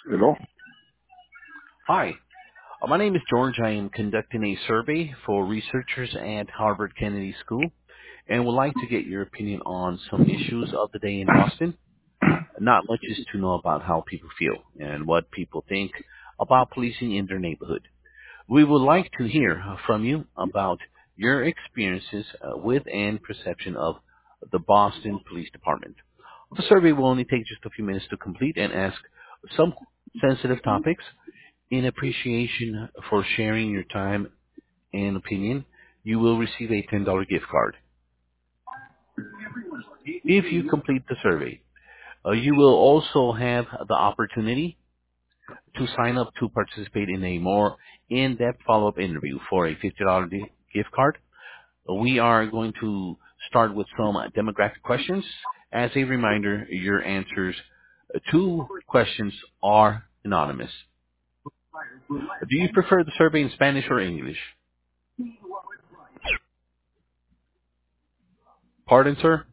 Hello? Hi, my name is George. I am conducting a survey for researchers at Harvard Kennedy School and would like to get your opinion on some issues of the day in Boston. Not much is to know about how people feel and what people think about policing in their neighborhood. We would like to hear from you about your experiences with and perception of the Boston Police Department. The survey will only take just a few minutes to complete and ask some sensitive topics. In appreciation for sharing your time and opinion, you will receive a $10 gift card. If you complete the survey, you will also have the opportunity to sign up to participate in a more in-depth follow-up interview for a $50 gift card. We are going to start with some demographic questions. As a reminder, your answers to questions are anonymous. Do you prefer the survey in Spanish or English? Pardon, sir?